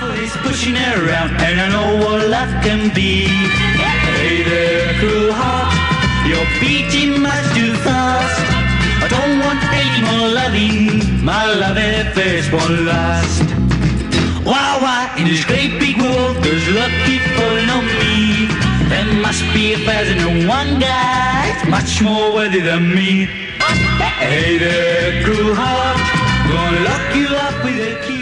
all this pushing around, and I know what love can be. Hey there, cruel heart, you're beating much too fast. I don't want any more loving, my love affairs won't last. Why, in this great big world, there's lucky falling on me. There must be 1,001 guys much more worthy than me. Hey there, cruel heart, gonna lock you up with a key.